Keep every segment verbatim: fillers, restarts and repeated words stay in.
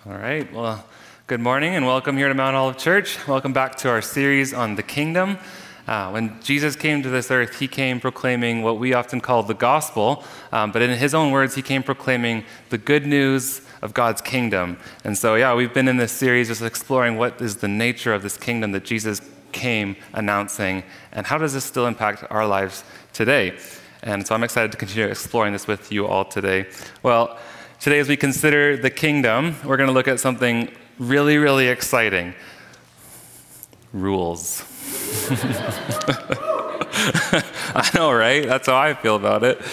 All right, well, good morning and welcome here to Mount Olive Church. Welcome back to our series on the kingdom. Uh, when Jesus came to this earth, he came proclaiming what we often call the gospel, um, but in his own words, he came proclaiming the good news of God's kingdom. And so, yeah, we've been in this series just exploring what is the nature of this kingdom that Jesus came announcing, and how does this still impact our lives today? And so I'm excited to continue exploring this with you all today. Well, today, as we consider the kingdom, we're going to look at something really, really exciting. Rules. I know, right? That's how I feel about it.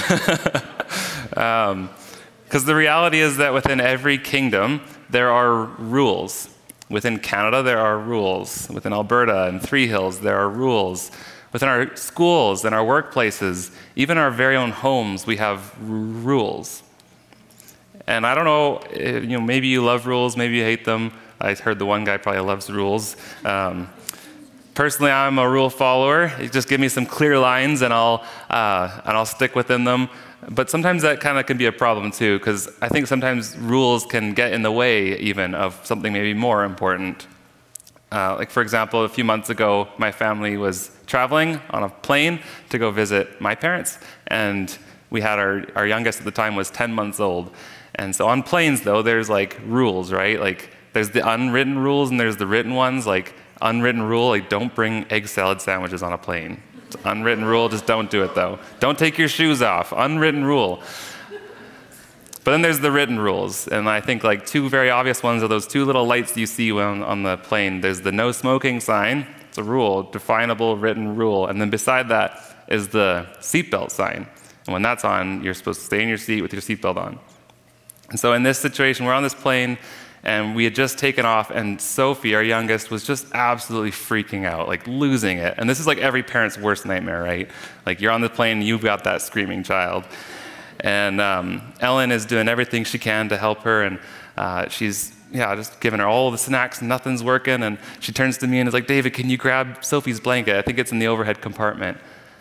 um, because the reality is that within every kingdom, there are rules. Within Canada, there are rules. Within Alberta and Three Hills, there are rules. Within our schools and our workplaces, even our very own homes, we have r- rules. And I don't know, you know, maybe you love rules, maybe you hate them. I heard the one guy probably loves rules. Um, personally, I'm a rule follower. You just give me some clear lines, and I'll uh, and I'll stick within them. But sometimes that kind of can be a problem too, because I think sometimes rules can get in the way even of something maybe more important. Uh, like for example, a few months ago, my family was traveling on a plane to go visit my parents, and we had our our youngest at the time was ten months old. And so on planes, though, there's like rules, right? Like there's the unwritten rules and there's the written ones. Like unwritten rule, like don't bring egg salad sandwiches on a plane. It's unwritten rule, just don't do it though. Don't take your shoes off. Unwritten rule. But then there's the written rules, and I think like two very obvious ones are those two little lights you see when on the plane. There's the no smoking sign. It's a rule, definable written rule. And then beside that is the seatbelt sign. And when that's on, you're supposed to stay in your seat with your seatbelt on. And so in this situation, we're on this plane, and we had just taken off, and Sophie, our youngest, was just absolutely freaking out, like losing it. And this is like every parent's worst nightmare, right? Like you're on the plane, you've got that screaming child. And um, Ellen is doing everything she can to help her, and uh, she's yeah, just giving her all the snacks, nothing's working, and she turns to me and is like, David, can you grab Sophie's blanket? I think it's in the overhead compartment.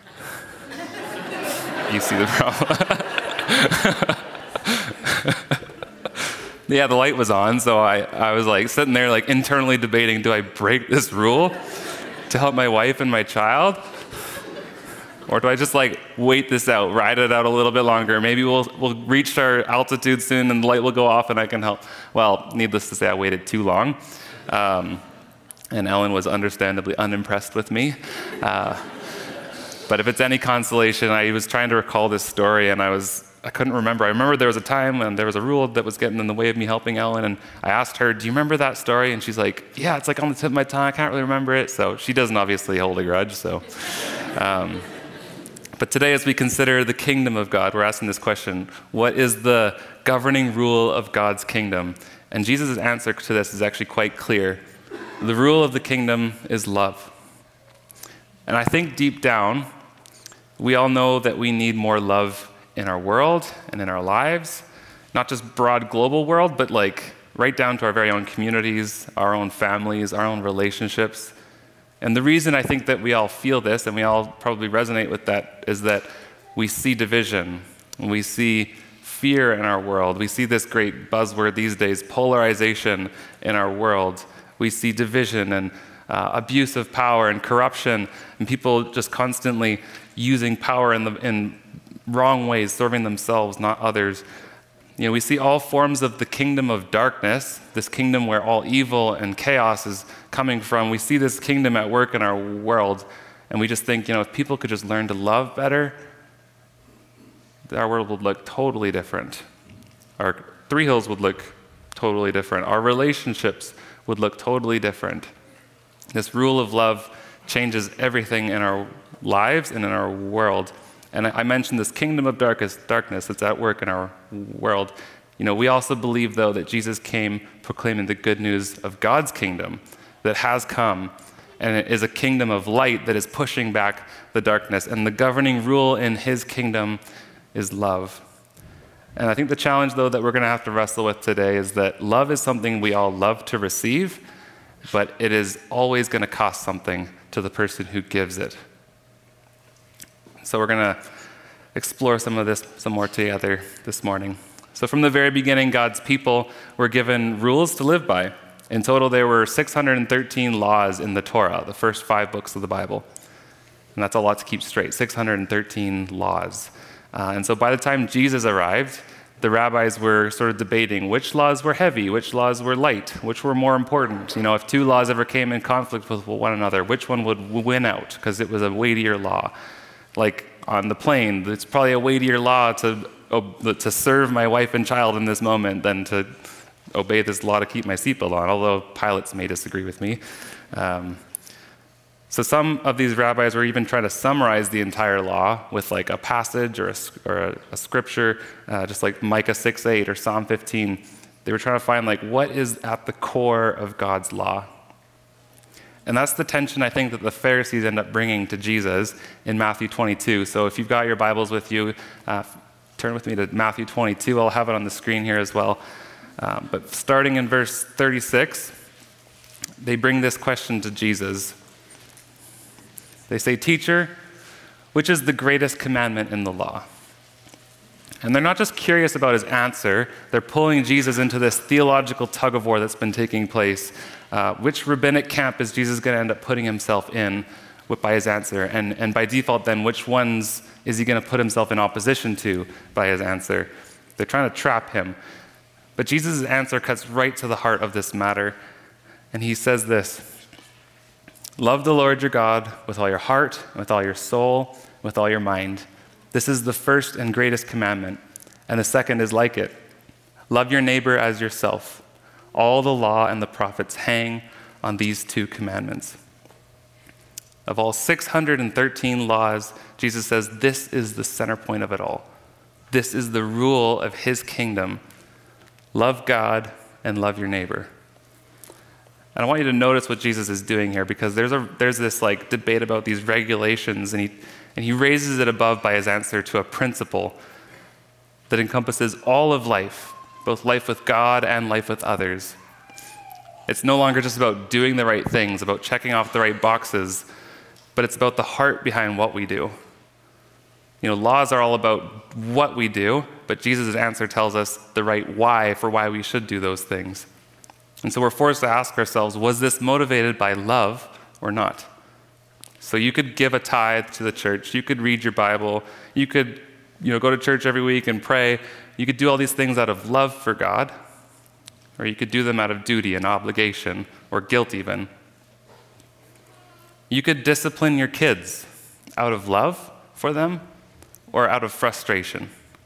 You see the problem. Yeah, the light was on, so I, I was like sitting there like internally debating, do I break this rule to help my wife and my child? Or do I just like wait this out, ride it out a little bit longer? Maybe we'll we'll reach our altitude soon and the light will go off and I can help. Well, needless to say, I waited too long. Um, and Ellen was understandably unimpressed with me. Uh, but if it's any consolation, I was trying to recall this story and I was I couldn't remember. I remember there was a time when there was a rule that was getting in the way of me helping Ellen, and I asked her, do you remember that story? And she's like, yeah, it's like on the tip of my tongue. I can't really remember it. So she doesn't obviously hold a grudge. So, um, But today, as we consider the kingdom of God, we're asking this question: what is the governing rule of God's kingdom? And Jesus' answer to this is actually quite clear. The rule of the kingdom is love. And I think deep down, we all know that we need more love in our world and in our lives, not just broad global world, but like right down to our very own communities, our own families, our own relationships. And the reason I think that we all feel this, and we all probably resonate with that, is that we see division, and we see fear in our world. We see this great buzzword these days, polarization in our world. We see division and uh, abuse of power and corruption, and people just constantly using power in the in wrong ways, serving themselves, not others. You know, we see all forms of the kingdom of darkness, this kingdom where all evil and chaos is coming from. We see this kingdom at work in our world, and we just think, you know, if people could just learn to love better, our world would look totally different. Our Three Hills would look totally different. Our relationships would look totally different. This rule of love changes everything in our lives and in our world. And I mentioned this kingdom of darkness, darkness that's at work in our world. You know, we also believe, though, that Jesus came proclaiming the good news of God's kingdom that has come, and it is a kingdom of light that is pushing back the darkness. And the governing rule in his kingdom is love. And I think the challenge, though, that we're going to have to wrestle with today is that love is something we all love to receive, but it is always going to cost something to the person who gives it. So we're going to explore some of this some more together this morning. So from the very beginning, God's people were given rules to live by. In total, there were six hundred thirteen laws in the Torah, the first five books of the Bible. And that's a lot to keep straight, six hundred thirteen laws. Uh, and so by the time Jesus arrived, the rabbis were sort of debating which laws were heavy, which laws were light, which were more important. You know, if two laws ever came in conflict with one another, which one would win out because it was a weightier law? Like on the plane, it's probably a weightier law to, to serve my wife and child in this moment than to obey this law to keep my seatbelt on, although pilots may disagree with me. Um, So some of these rabbis were even trying to summarize the entire law with like a passage or a, or a, a scripture, uh, just like Micah six eight or Psalm fifteen. They were trying to find like what is at the core of God's law. And that's the tension I think that the Pharisees end up bringing to Jesus in Matthew twenty-two. So if you've got your Bibles with you, uh, turn with me to Matthew twenty-two. I'll have it on the screen here as well. Um, but starting in verse thirty-six, they bring this question to Jesus. They say, "Teacher, which is the greatest commandment in the law?" And they're not just curious about his answer, they're pulling Jesus into this theological tug of war that's been taking place. Uh, which rabbinic camp is Jesus going to end up putting himself in with, by his answer? And, and by default, then, which ones is he going to put himself in opposition to by his answer? They're trying to trap him. But Jesus' answer cuts right to the heart of this matter. And he says this: "Love the Lord your God with all your heart, with all your soul, with all your mind. This is the first and greatest commandment, and the second is like it. Love your neighbor as yourself. All the law and the prophets hang on these two commandments." Of all six hundred thirteen laws, Jesus says this is the center point of it all. This is the rule of his kingdom. Love God and love your neighbor. And I want you to notice what Jesus is doing here, because there's a there's this like debate about these regulations, and he and he raises it above by his answer to a principle that encompasses all of life, both life with God and life with others. It's no longer just about doing the right things, about checking off the right boxes, but it's about the heart behind what we do. You know, laws are all about what we do, but Jesus' answer tells us the right why for why we should do those things. And so we're forced to ask ourselves, was this motivated by love or not? So you could give a tithe to the church, you could read your Bible, you could, you know, go to church every week and pray, you could do all these things out of love for God, or you could do them out of duty and obligation, or guilt even. You could discipline your kids out of love for them, or out of frustration.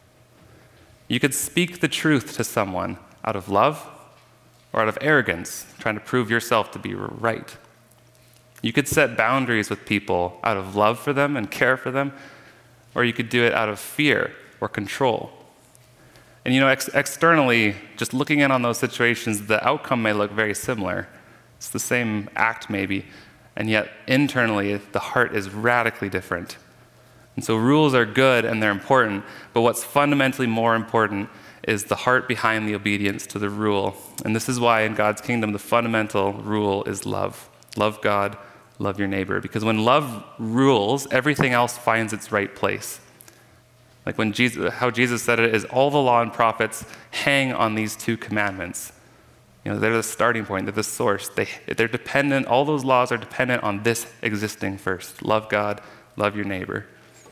You could speak the truth to someone out of love, or out of arrogance, trying to prove yourself to be right. You could set boundaries with people out of love for them and care for them, or you could do it out of fear or control. And you know, ex- externally, just looking in on those situations, the outcome may look very similar. It's the same act maybe, and yet internally, the heart is radically different. And so rules are good and they're important, but what's fundamentally more important is the heart behind the obedience to the rule. And this is why in God's kingdom, the fundamental rule is love. Love God, love your neighbor. Because when love rules, everything else finds its right place. Like when Jesus, how Jesus said it is, all the law and prophets hang on these two commandments. You know, they're the starting point, they're the source. They, they're dependent, all those laws are dependent on this existing first. Love God, love your neighbor.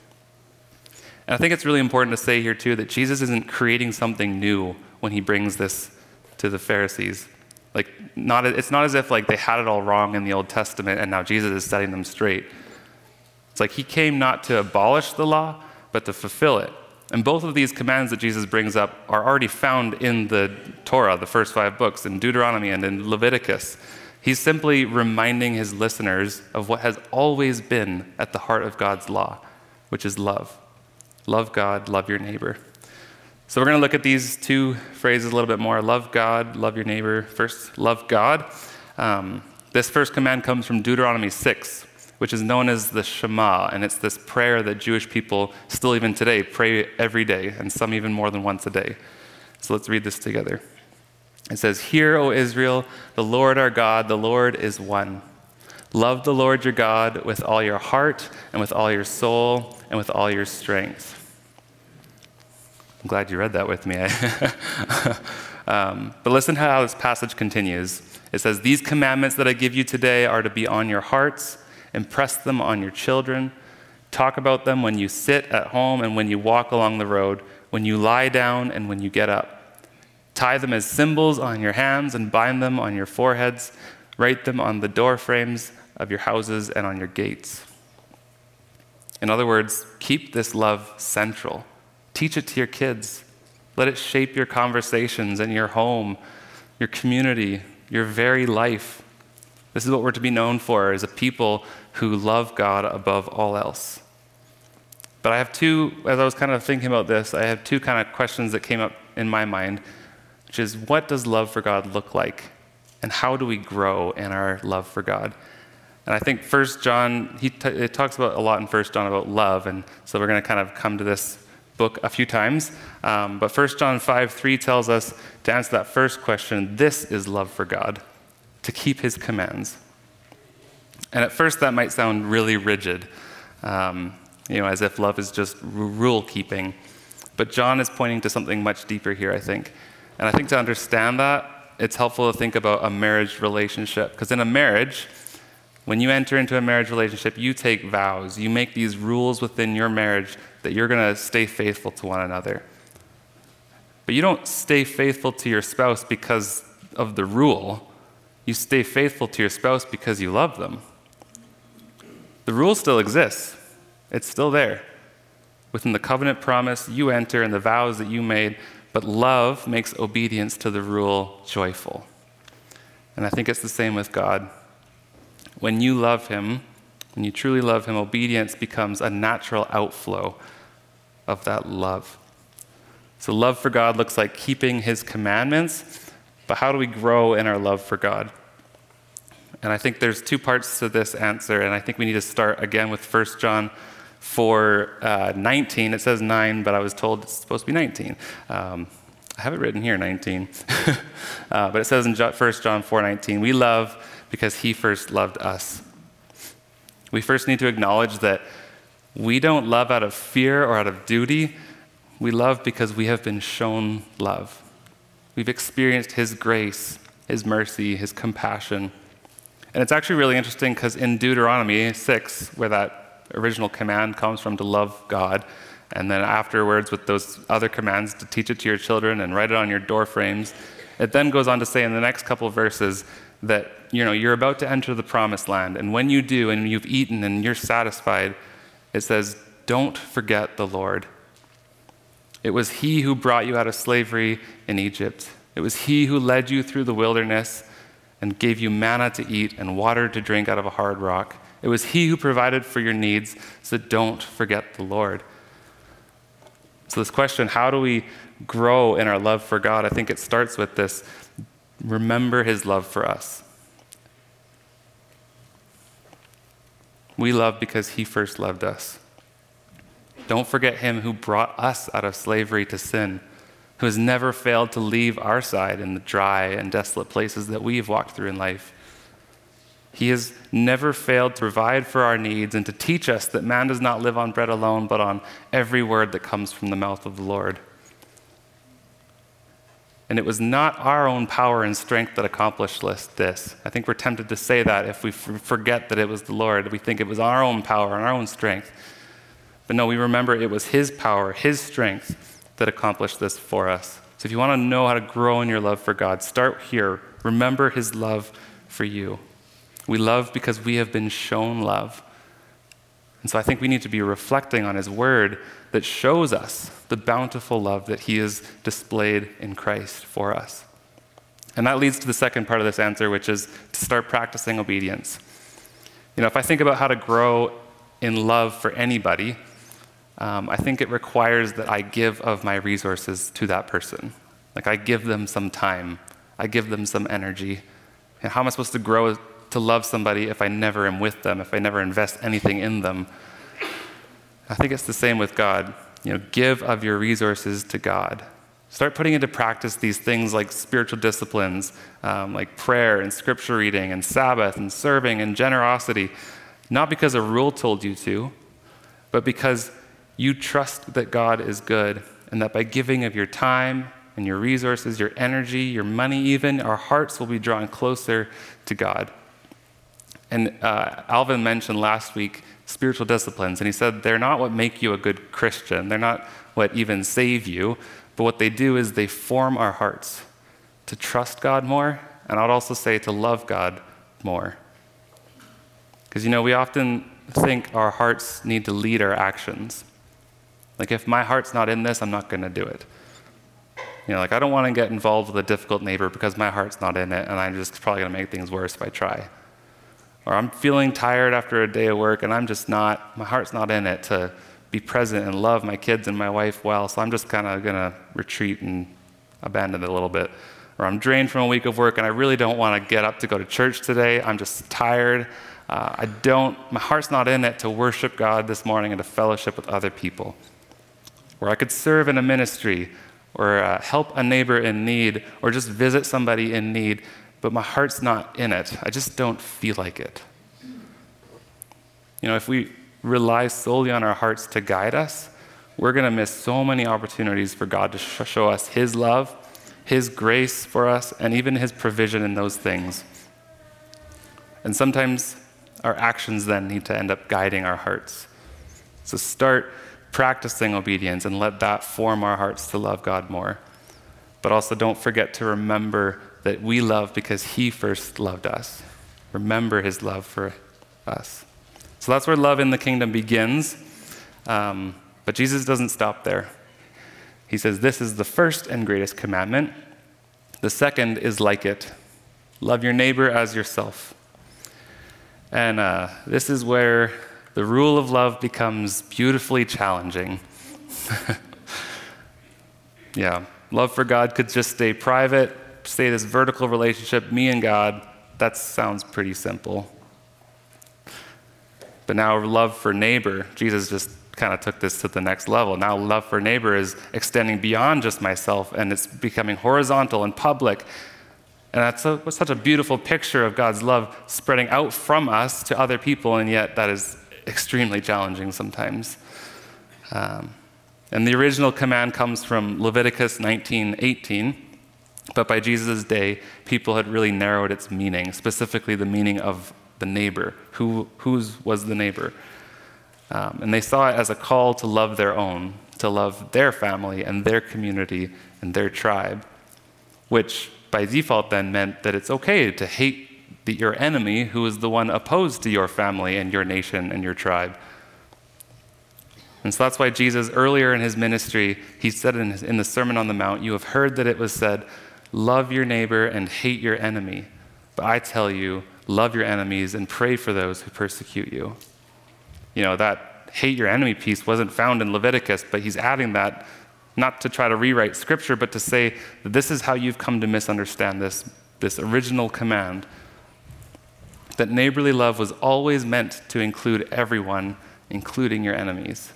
And I think it's really important to say here too that Jesus isn't creating something new when he brings this to the Pharisees. Like, not it's not as if like they had it all wrong in the Old Testament and now Jesus is setting them straight. It's like he came not to abolish the law, but to fulfill it. And both of these commands that Jesus brings up are already found in the Torah, the first five books, in Deuteronomy and in Leviticus. He's simply reminding his listeners of what has always been at the heart of God's law, which is love. Love God, love your neighbor. So we're going to look at these two phrases a little bit more. Love God, love your neighbor. First, love God. Um, this first command comes from Deuteronomy six, which is known as the Shema, and it's this prayer that Jewish people still even today pray every day, and some even more than once a day. So let's read this together. It says, "Hear, O Israel, the Lord our God, the Lord is one. Love the Lord your God with all your heart and with all your soul and with all your strength." I'm glad you read that with me. um, but listen how this passage continues. It says, "These commandments that I give you today are to be on your hearts. Impress them on your children. Talk about them when you sit at home and when you walk along the road, when you lie down and when you get up. Tie them as symbols on your hands and bind them on your foreheads. Write them on the door frames of your houses and on your gates." In other words, keep this love central. Teach it to your kids. Let it shape your conversations in your home, your community, your very life. This is what we're to be known for, as a people who love God above all else. But I have two, as I was kind of thinking about this, I have two kind of questions that came up in my mind, which is, what does love for God look like? And how do we grow in our love for God? And I think First John, he t- it talks about a lot in First John about love, and so we're going to kind of come to this book a few times. Um, but First John five three tells us, to answer that first question, this is love for God, to keep his commands. And at first that might sound really rigid, um, you know, as if love is just r- rule keeping. But John is pointing to something much deeper here, I think. And I think to understand that, it's helpful to think about a marriage relationship. Because in a marriage, when you enter into a marriage relationship, you take vows. You make these rules within your marriage that you're going to stay faithful to one another. But you don't stay faithful to your spouse because of the rule. You stay faithful to your spouse because you love them. The rule still exists. It's still there. Within the covenant promise, you enter and the vows that you made, but love makes obedience to the rule joyful. And I think it's the same with God. When you love him, when you truly love him, obedience becomes a natural outflow of that love. So love for God looks like keeping his commandments, but how do we grow in our love for God? And I think there's two parts to this answer, and I think we need to start again with First John four nineteen. It says nine, but I was told it's supposed to be nineteen. Um, I have it written here, nineteen. uh, but it says in First John four nineteen, "We love because he first loved us." We first need to acknowledge that we don't love out of fear or out of duty. We love because we have been shown love. We've experienced his grace, his mercy, his compassion. And it's actually really interesting because in Deuteronomy six, where that original command comes from to love God, and then afterwards with those other commands to teach it to your children and write it on your door frames, it then goes on to say in the next couple of verses that, you know, you're about to enter the promised land, and when you do and you've eaten and you're satisfied, it says, don't forget the Lord. It was he who brought you out of slavery in Egypt. It was he who led you through the wilderness and gave you manna to eat and water to drink out of a hard rock. It was he who provided for your needs, so don't forget the Lord. So this question, how do we grow in our love for God? I think it starts with this: remember his love for us. We love because he first loved us. Don't forget him who brought us out of slavery to sin, who has never failed to leave our side in the dry and desolate places that we've walked through in life. He has never failed to provide for our needs and to teach us that man does not live on bread alone, but on every word that comes from the mouth of the Lord. And it was not our own power and strength that accomplished this. I think we're tempted to say that if we f- forget that it was the Lord. We think it was our own power and our own strength. But no, we remember it was his power, his strength that accomplished this for us. So if you want to know how to grow in your love for God, start here. Remember his love for you. We love because we have been shown love. And so I think we need to be reflecting on his word that shows us the bountiful love that he has displayed in Christ for us. And that leads to the second part of this answer, which is to start practicing obedience. You know, if I think about how to grow in love for anybody, um, I think it requires that I give of my resources to that person. Like I give them some time. I give them some energy. And how am I supposed to grow to love somebody if I never am with them, if I never invest anything in them? I think it's the same with God. You know, give of your resources to God. Start putting into practice these things like spiritual disciplines, um, like prayer and scripture reading and Sabbath and serving and generosity, not because a rule told you to, but because you trust that God is good and that by giving of your time and your resources, your energy, your money even, our hearts will be drawn closer to God. And uh, Alvin mentioned last week spiritual disciplines, and he said they're not what make you a good Christian. They're not what even save you, but what they do is they form our hearts to trust God more, and I'd also say to love God more. Because, you know, we often think our hearts need to lead our actions. Like, if my heart's not in this, I'm not going to do it. You know, like, I don't want to get involved with a difficult neighbor because my heart's not in it, and I'm just probably going to make things worse if I try. Or I'm feeling tired after a day of work, and I'm just not, my heart's not in it to be present and love my kids and my wife well, so I'm just kind of going to retreat and abandon it a little bit. Or I'm drained from a week of work, and I really don't want to get up to go to church today. I'm just tired. Uh, I don't, my heart's not in it to worship God this morning and to fellowship with other people. Or I could serve in a ministry, or uh, help a neighbor in need, or just visit somebody in need, but my heart's not in it. I just don't feel like it. You know, if we rely solely on our hearts to guide us, we're going to miss so many opportunities for God to sh- show us His love, His grace for us, and even His provision in those things. And sometimes our actions then need to end up guiding our hearts. So start practicing obedience and let that form our hearts to love God more. But also don't forget to remember that we love because He first loved us. Remember His love for us. So that's where love in the kingdom begins. Um, but Jesus doesn't stop there. He says, this is the first and greatest commandment. The second is like it. Love your neighbor as yourself. And uh, this is where the rule of love becomes beautifully challenging. Yeah, love for God could just stay private, stay this vertical relationship, me and God. That sounds pretty simple. But now love for neighbor, Jesus just kind of took this to the next level. Now love for neighbor is extending beyond just myself, and it's becoming horizontal and public. And that's a, such a beautiful picture of God's love spreading out from us to other people, and yet that is extremely challenging sometimes. Um, and the original command comes from Leviticus nineteen eighteen, but by Jesus' day, people had really narrowed its meaning, specifically the meaning of the neighbor. Who whose was the neighbor? Um, and they saw it as a call to love their own, to love their family and their community and their tribe, which by default then meant that it's okay to hate the, your enemy who is the one opposed to your family and your nation and your tribe. And so that's why Jesus, earlier in his ministry, he said in, his, in the Sermon on the Mount, you have heard that it was said, love your neighbor and hate your enemy. But I tell you, love your enemies and pray for those who persecute you. You know, that hate your enemy piece wasn't found in Leviticus, but he's adding that not to try to rewrite Scripture, but to say that this is how you've come to misunderstand this, this original command. That neighborly love was always meant to include everyone, including your enemies.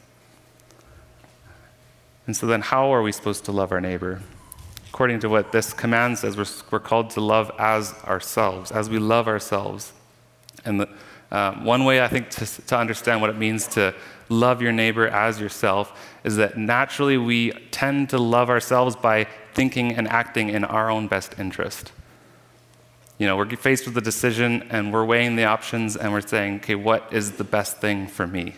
And so then how are we supposed to love our neighbor? According to what this command says, we're, we're called to love as ourselves, as we love ourselves. And the, um, one way I think to, to understand what it means to love your neighbor as yourself is that naturally we tend to love ourselves by thinking and acting in our own best interest. You know, we're faced with a decision and we're weighing the options and we're saying, okay, what is the best thing for me?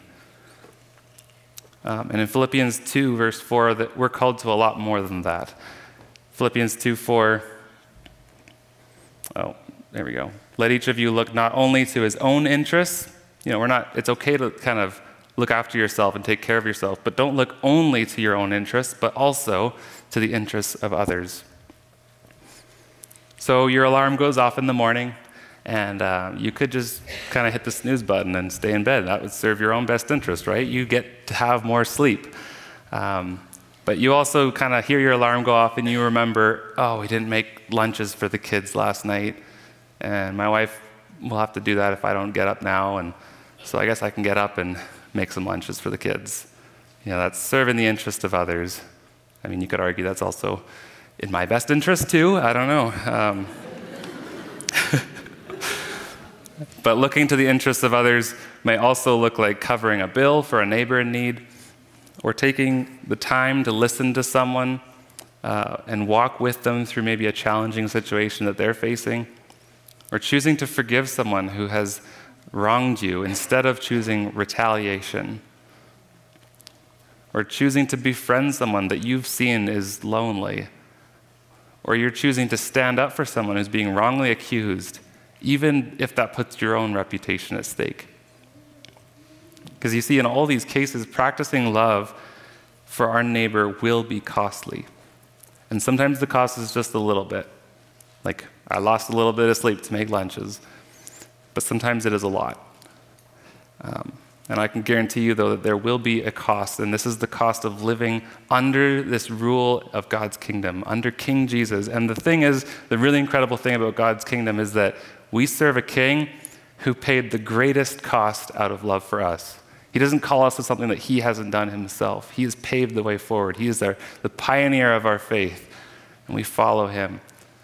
Um, and in Philippians two, verse four, that we're called to a lot more than that. Philippians two four, oh, there we go. Let each of you look not only to his own interests, you know, we're not, it's okay to kind of look after yourself and take care of yourself, but don't look only to your own interests, but also to the interests of others. So your alarm goes off in the morning, and uh, you could just kind of hit the snooze button and stay in bed. That would serve your own best interest, right? You get to have more sleep. Um, But you also kind of hear your alarm go off and you remember, oh, we didn't make lunches for the kids last night. And my wife will have to do that if I don't get up now. And so I guess I can get up and make some lunches for the kids. You know, that's serving the interest of others. I mean, you could argue that's also in my best interest too. I don't know. Um, but looking to the interests of others may also look like covering a bill for a neighbor in need, or taking the time to listen to someone uh, and walk with them through maybe a challenging situation that they're facing, or choosing to forgive someone who has wronged you instead of choosing retaliation, or choosing to befriend someone that you've seen is lonely, or you're choosing to stand up for someone who's being wrongly accused, even if that puts your own reputation at stake. Because you see, in all these cases, practicing love for our neighbor will be costly. And sometimes the cost is just a little bit. Like, I lost a little bit of sleep to make lunches. But sometimes it is a lot. Um, and I can guarantee you, though, that there will be a cost. And this is the cost of living under this rule of God's kingdom, under King Jesus. And the thing is, the really incredible thing about God's kingdom is that we serve a king who paid the greatest cost out of love for us. He doesn't call us to something that he hasn't done himself. He has paved the way forward. He is our, the pioneer of our faith, and we follow him.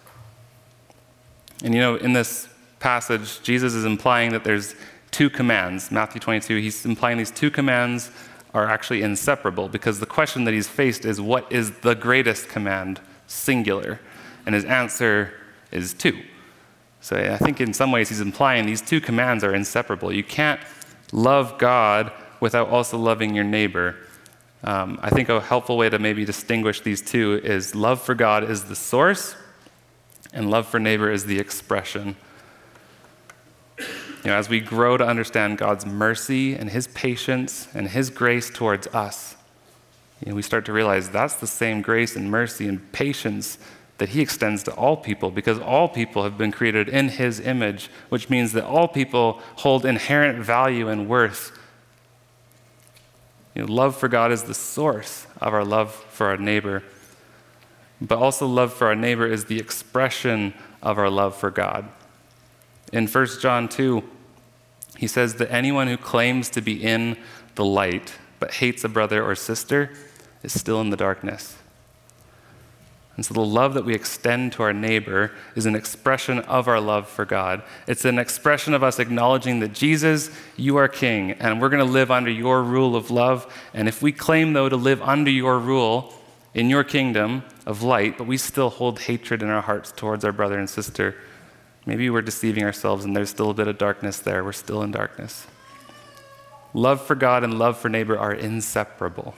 And you know, in this passage, Jesus is implying that there's two commands. Matthew twenty-two, he's implying these two commands are actually inseparable, because the question that he's faced is, what is the greatest command, singular? And his answer is two. So I think in some ways he's implying these two commands are inseparable. You can't love God without also loving your neighbor. Um, I think a helpful way to maybe distinguish these two is love for God is the source, and love for neighbor is the expression. You know, as we grow to understand God's mercy and his patience and his grace towards us, you know, we start to realize that's the same grace and mercy and patience that he extends to all people, because all people have been created in his image, which means that all people hold inherent value and worth. You know, love for God is the source of our love for our neighbor, but also love for our neighbor is the expression of our love for God. In First John two, he says that anyone who claims to be in the light but hates a brother or sister is still in the darkness. And so the love that we extend to our neighbor is an expression of our love for God. It's an expression of us acknowledging that, Jesus, you are king, and we're going to live under your rule of love. And if we claim, though, to live under your rule in your kingdom of light, but we still hold hatred in our hearts towards our brother and sister, maybe we're deceiving ourselves and there's still a bit of darkness there. We're still in darkness. Love for God and love for neighbor are inseparable.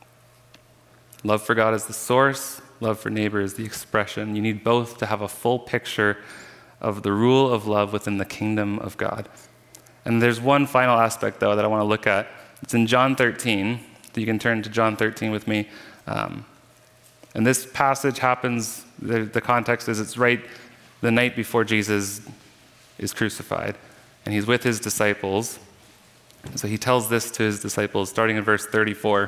Love for God is the source. Love for neighbor is the expression. You need both to have a full picture of the rule of love within the kingdom of God. And there's one final aspect, though, that I want to look at. It's in John thirteen. You can turn to John thirteen with me. Um, and this passage happens, the, the context is it's right the night before Jesus is crucified. And he's with his disciples. And so he tells this to his disciples, starting in verse thirty-four.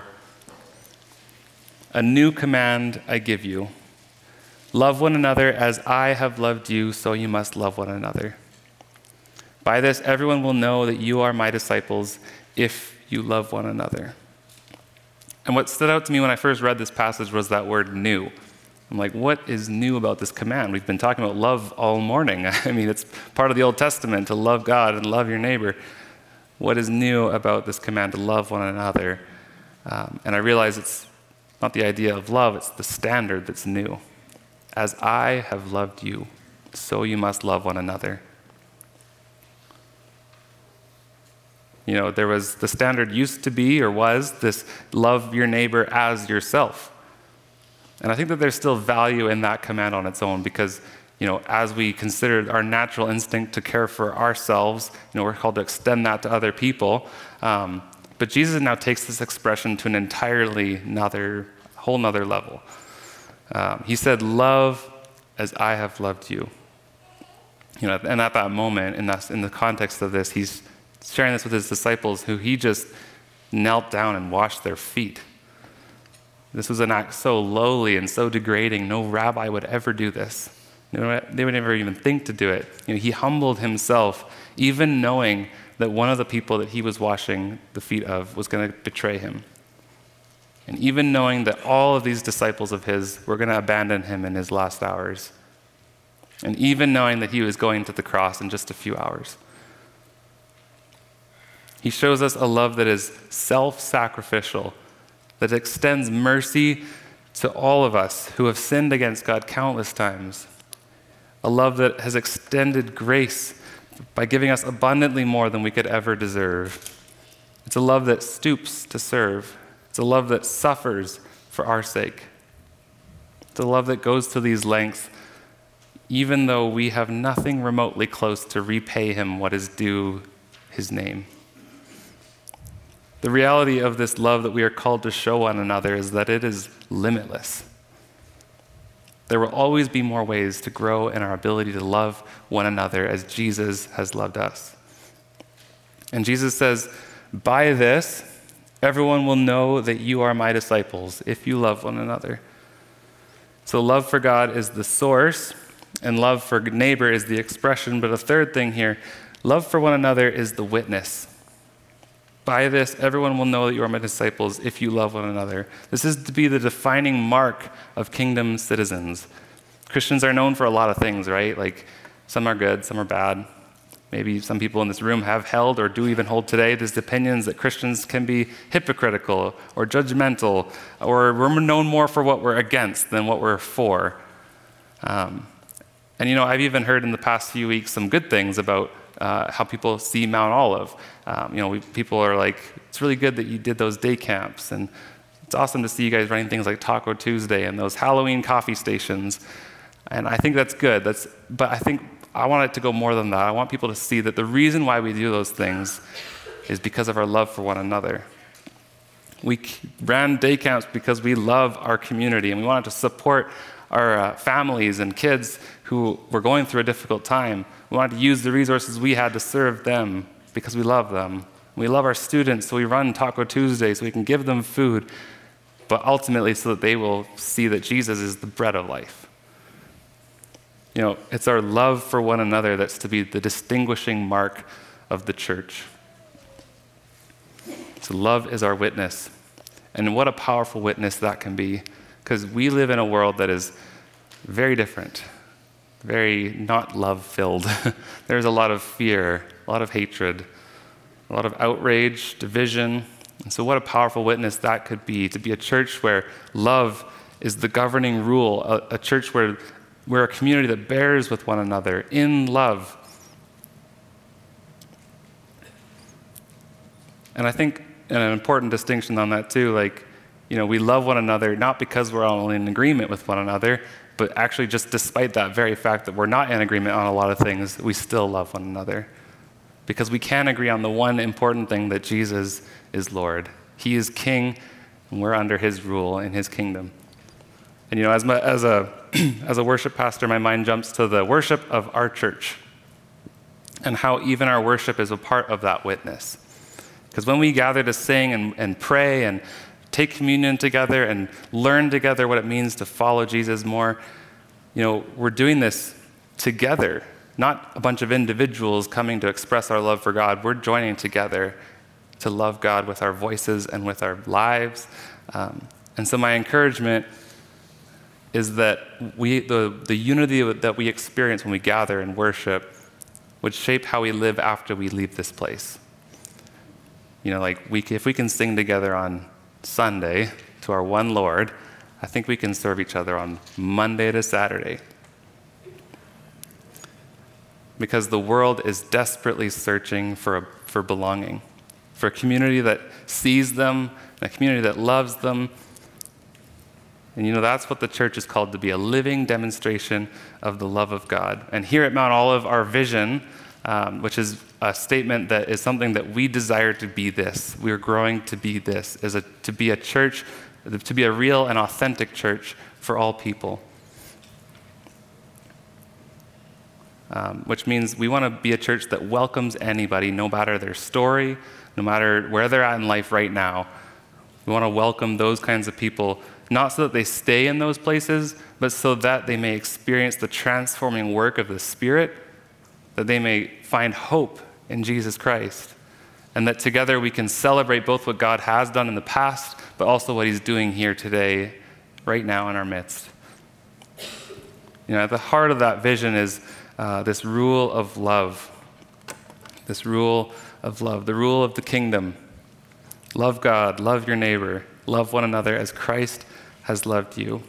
A new command I give you. Love one another as I have loved you, so you must love one another. By this, everyone will know that you are my disciples if you love one another. And what stood out to me when I first read this passage was that word new. I'm like, what is new about this command? We've been talking about love all morning. I mean, it's part of the Old Testament to love God and love your neighbor. What is new about this command to love one another? Um, and I realize it's not the idea of love, it's the standard that's new. As I have loved you, so you must love one another. You know, there was, the standard used to be, or was, this love your neighbor as yourself. And I think that there's still value in that command on its own, because, you know, as we consider our natural instinct to care for ourselves, you know, we're called to extend that to other people. Um, But Jesus now takes this expression to an entirely another, whole nother level. Um, he said, love as I have loved you. You know, and at that moment, in, that, in the context of this, he's sharing this with his disciples, who he just knelt down and washed their feet. This was an act so lowly and so degrading, no rabbi would ever do this. They would never even think to do it. You know, he humbled himself, even knowing that one of the people that he was washing the feet of was going to betray him. And even knowing that all of these disciples of his were going to abandon him in his last hours. And even knowing that he was going to the cross in just a few hours. He shows us a love that is self-sacrificial that extends mercy to all of us who have sinned against God countless times. A love that has extended grace by giving us abundantly more than we could ever deserve. It's a love that stoops to serve. It's a love that suffers for our sake. It's a love that goes to these lengths even though we have nothing remotely close to repay him what is due his name. The reality of this love that we are called to show one another is that it is limitless. There will always be more ways to grow in our ability to love one another as Jesus has loved us. And Jesus says, "By this, everyone will know that you are my disciples if you love one another." So love for God is the source, and love for neighbor is the expression. But a third thing here, love for one another is the witness. By this, everyone will know that you are my disciples if you love one another. This is to be the defining mark of kingdom citizens. Christians are known for a lot of things, right? Like some are good, some are bad. Maybe some people in this room have held or do even hold today these opinions that Christians can be hypocritical or judgmental, or we're known more for what we're against than what we're for. Um, and you know, I've even heard in the past few weeks some good things about uh, how people see Mount Olive. Um, you know, we, people are like, it's really good that you did those day camps, and it's awesome to see you guys running things like Taco Tuesday and those Halloween coffee stations. And I think that's good. That's, but I think I want it to go more than that. I want people to see that the reason why we do those things is because of our love for one another. We ran day camps because we love our community, and we wanted to support our uh, families and kids who were going through a difficult time. We wanted to use the resources we had to serve them because we love them. We love our students, so we run Taco Tuesday so we can give them food, but ultimately so that they will see that Jesus is the bread of life. You know, it's our love for one another that's to be the distinguishing mark of the church. So love is our witness. And what a powerful witness that can be, because we live in a world that is very different, very not love-filled. There's a lot of fear, a lot of hatred, a lot of outrage, division. And so what a powerful witness that could be, to be a church where love is the governing rule, a, a church where we're a community that bears with one another in love. And I think an important distinction on that too, like, you know, we love one another not because we're all in agreement with one another, but actually just despite that very fact that we're not in agreement on a lot of things, we still love one another. Because we can agree on the one important thing, that Jesus is Lord. He is King, and we're under his rule in his kingdom. And you know, as, my, as, a, as a worship pastor, my mind jumps to the worship of our church and how even our worship is a part of that witness. Because when we gather to sing and, and pray and take communion together and learn together what it means to follow Jesus more, you know, we're doing this together, not a bunch of individuals coming to express our love for God. We're joining together to love God with our voices and with our lives. Um, and so my encouragement is that we, the, the unity that we experience when we gather and worship would shape how we live after we leave this place. You know, like we, if we can sing together on Sunday to our one Lord, I think we can serve each other on Monday to Saturday. Because the world is desperately searching for, a, for belonging, for a community that sees them, a community that loves them. And you know, that's what the church is called to be, a living demonstration of the love of God. And here at Mount Olive, our vision, um, which is a statement that is something that we desire to be this. We're growing to be this, is a, to be a church, to be a real and authentic church for all people. Um, which means we want to be a church that welcomes anybody, no matter their story, no matter where they're at in life right now. We want to welcome those kinds of people, not so that they stay in those places, but so that they may experience the transforming work of the Spirit, that they may find hope in Jesus Christ, and that together we can celebrate both what God has done in the past, but also what he's doing here today, right now in our midst. You know, at the heart of that vision is uh, this rule of love, this rule of love, the rule of the kingdom. Love God, love your neighbor, love one another as Christ has loved you.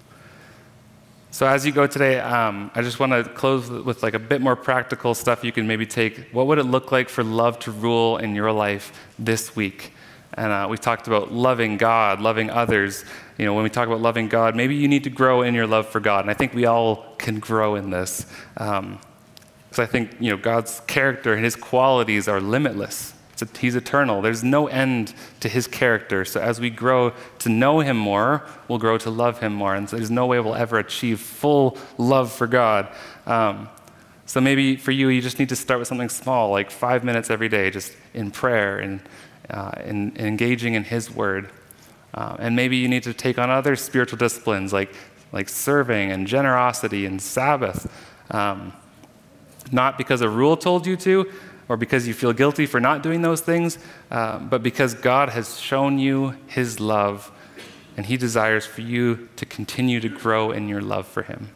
So as you go today, um, I just want to close with like a bit more practical stuff you can maybe take. What would it look like for love to rule in your life this week? And uh, we talked about loving God, loving others. You know, when we talk about loving God, maybe you need to grow in your love for God. And I think we all can grow in this. Um, because I think, you know, God's character and his qualities are limitless. It's a, he's eternal. There's no end to his character. So as we grow to know him more, we'll grow to love him more. And so there's no way we'll ever achieve full love for God. Um, so maybe for you, you just need to start with something small, like five minutes every day, just in prayer and uh, in, in engaging in his word. Uh, and maybe you need to take on other spiritual disciplines like, like serving and generosity and Sabbath. Um, not because a rule told you to, or because you feel guilty for not doing those things, uh, but because God has shown you his love, and he desires for you to continue to grow in your love for him.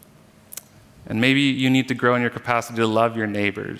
And maybe you need to grow in your capacity to love your neighbors.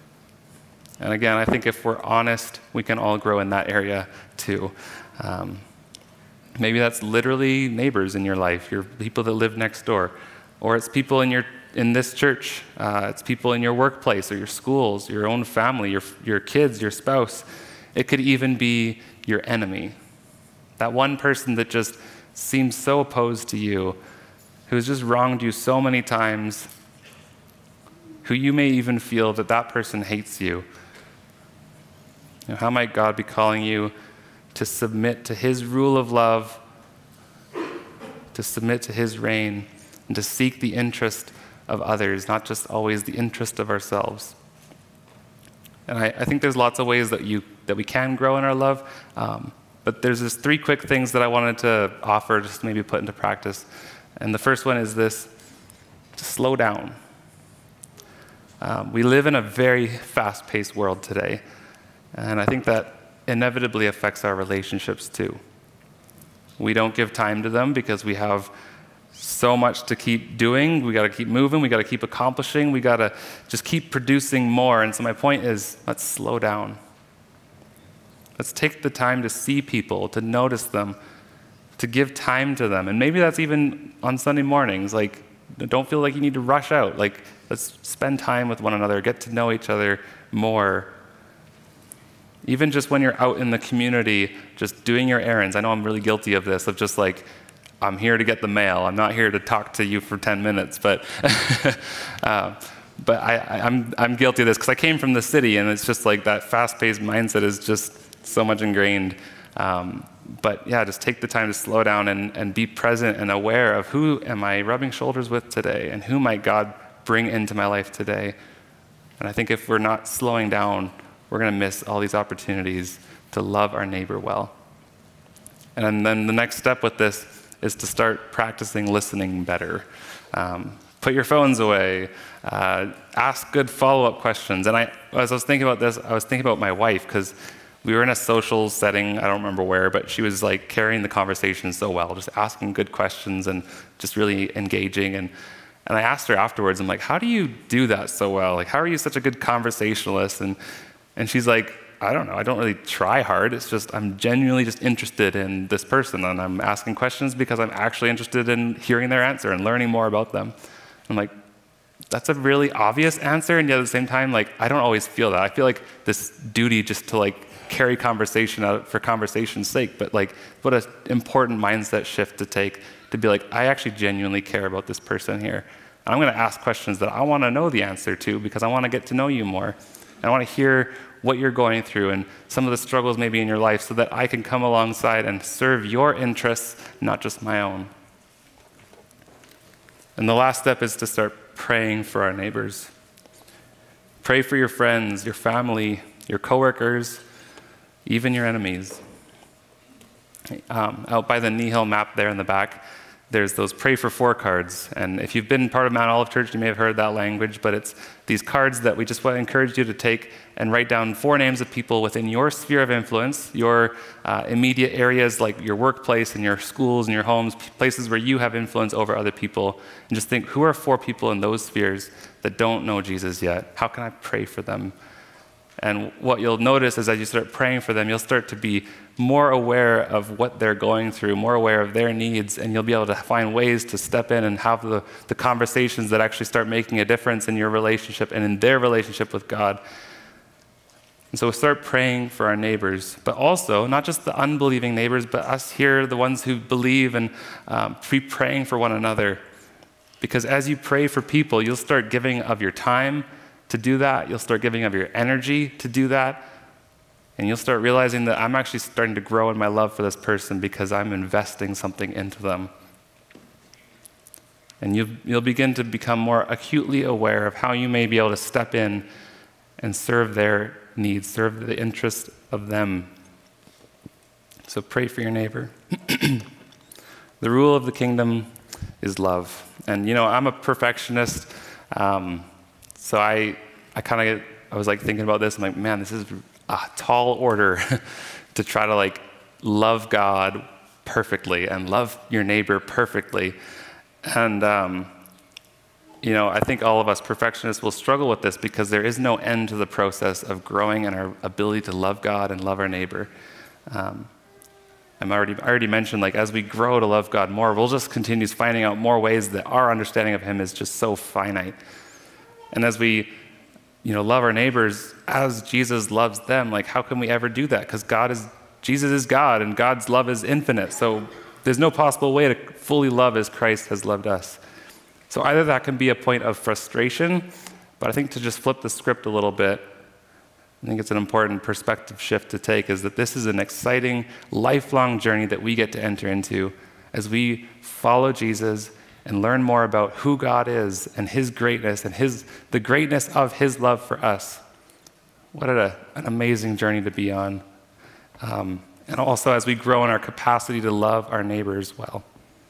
And again, I think if we're honest, we can all grow in that area too. Um, maybe that's literally neighbors in your life, your people that live next door, or it's people in your in this church. Uh, it's people in your workplace or your schools, your own family, your your kids, your spouse. It could even be your enemy. That one person that just seems so opposed to you, who's just wronged you so many times, who you may even feel that that person hates you. You know, how might God be calling you to submit to his rule of love, to submit to his reign, and to seek the interest of others, not just always the interest of ourselves. And I, I think there's lots of ways that you that we can grow in our love, um, but there's just three quick things that I wanted to offer, just maybe put into practice. And the first one is this: to slow down. Um, we live in a very fast-paced world today, and I think that inevitably affects our relationships too. We don't give time to them because we have so much to keep doing. We got to keep moving. We got to keep accomplishing. We got to just keep producing more. And so my point is, let's slow down. Let's take the time to see people, to notice them, to give time to them. And maybe that's even on Sunday mornings. Like, don't feel like you need to rush out. Like, let's spend time with one another, get to know each other more. Even just when you're out in the community, just doing your errands. I know I'm really guilty of this, of just like, I'm here to get the mail. I'm not here to talk to you for ten minutes, but uh, but I, I, I'm I'm guilty of this because I came from the city, and it's just like that fast-paced mindset is just so much ingrained. Um, but yeah, just take the time to slow down and, and be present and aware of who am I rubbing shoulders with today, and who might God bring into my life today. And I think if we're not slowing down, we're going to miss all these opportunities to love our neighbor well. And then the next step with this is to start practicing listening better. Um, put your phones away. Uh, ask good follow-up questions. And I, as I was thinking about this, I was thinking about my wife, because we were in a social setting, I don't remember where, but she was like carrying the conversation so well, just asking good questions and just really engaging. And and I asked her afterwards, I'm like, how do you do that so well? Like, how are you such a good conversationalist? And and she's like, I don't know, I don't really try hard. It's just I'm genuinely just interested in this person, and I'm asking questions because I'm actually interested in hearing their answer and learning more about them. I'm like, that's a really obvious answer, and yet at the same time, like, I don't always feel that. I feel like this duty just to like carry conversation out for conversation's sake, but like what an important mindset shift to take, to be like, I actually genuinely care about this person here. And I'm going to ask questions that I want to know the answer to because I want to get to know you more. And I want to hear what you're going through and some of the struggles maybe in your life so that I can come alongside and serve your interests, not just my own. And the last step is to start praying for our neighbors. Pray for your friends, your family, your coworkers, even your enemies. Um, out by the Nihil map there in the back, there's those Pray for Four cards. And if you've been part of Mount Olive Church, you may have heard that language, but it's these cards that we just want to encourage you to take and write down four names of people within your sphere of influence, your uh, immediate areas like your workplace and your schools and your homes, places where you have influence over other people. And just think, who are four people in those spheres that don't know Jesus yet? How can I pray for them? And what you'll notice is as you start praying for them, you'll start to be more aware of what they're going through, more aware of their needs, and you'll be able to find ways to step in and have the, the conversations that actually start making a difference in your relationship and in their relationship with God. And so we'll start praying for our neighbors, but also not just the unbelieving neighbors, but us here, the ones who believe, and um, be praying for one another. Because as you pray for people, you'll start giving of your time to do that. You'll start giving of your energy to do that. And you'll start realizing that I'm actually starting to grow in my love for this person because I'm investing something into them. And you'll, you'll begin to become more acutely aware of how you may be able to step in and serve their needs, serve the interest of them. So pray for your neighbor. The rule of the kingdom is love. And you know, I'm a perfectionist, um, so I I kind of I was like thinking about this. I'm like, man, this is a tall order to try to like love God perfectly and love your neighbor perfectly. And um, you know, I think all of us perfectionists will struggle with this because there is no end to the process of growing in our ability to love God and love our neighbor. Um, I'm already I already mentioned, like, as we grow to love God more, we'll just continue finding out more ways that our understanding of Him is just so finite. And as we, you know, love our neighbors as Jesus loves them, like, how can we ever do that? Because God is Jesus is God, and God's love is infinite. So there's no possible way to fully love as Christ has loved us. So either that can be a point of frustration, but I think to just flip the script a little bit, I think it's an important perspective shift to take, is that this is an exciting, lifelong journey that we get to enter into as we follow Jesus and learn more about who God is and His greatness and His the greatness of His love for us. What a, an amazing journey to be on. Um, and also as we grow in our capacity to love our neighbors well.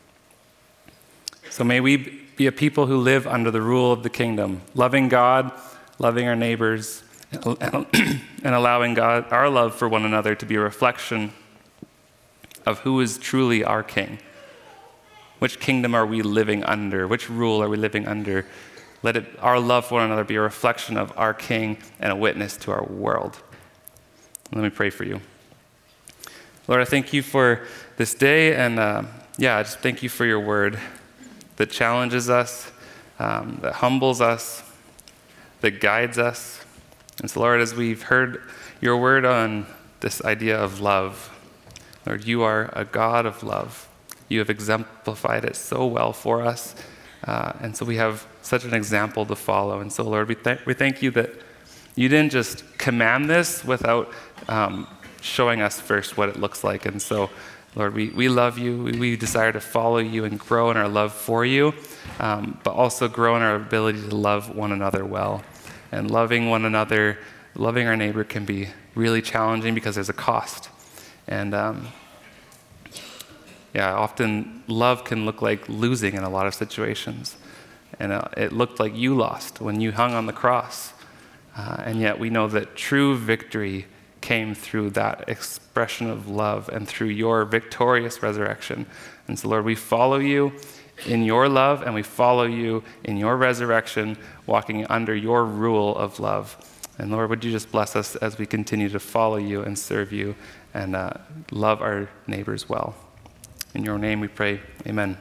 So may we be a people who live under the rule of the kingdom, loving God, loving our neighbors, and allowing God, our love for one another, to be a reflection of who is truly our King. Which kingdom are we living under? Which rule are we living under? Let it, our love for one another be a reflection of our King and a witness to our world. Let me pray for you. Lord, I thank you for this day, and uh, yeah, I just thank you for your word that challenges us, um, that humbles us, that guides us. And so, Lord, as we've heard your word on this idea of love, Lord, you are a God of love. You have exemplified it so well for us. Uh, and so we have such an example to follow. And so, Lord, we, th- we thank you that you didn't just command this without um, showing us first what it looks like. And so, Lord, we, we love you. We, we desire to follow you and grow in our love for you, um, but also grow in our ability to love one another well. And loving one another, loving our neighbor can be really challenging because there's a cost. And um, yeah, often love can look like losing in a lot of situations. And uh, it looked like you lost when you hung on the cross. Uh, and yet we know that true victory came through that expression of love and through your victorious resurrection. And so, Lord, we follow you in your love, and we follow you in your resurrection, walking under your rule of love. And Lord, would you just bless us as we continue to follow you and serve you and uh, love our neighbors well. In your name we pray, amen.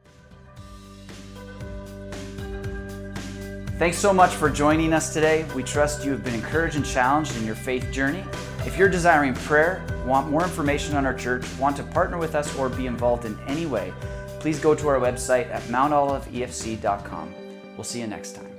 Thanks so much for joining us today. We trust you have been encouraged and challenged in your faith journey. If you're desiring prayer, want more information on our church, want to partner with us, or be involved in any way, please go to our website at mount olive e f c dot com. We'll see you next time.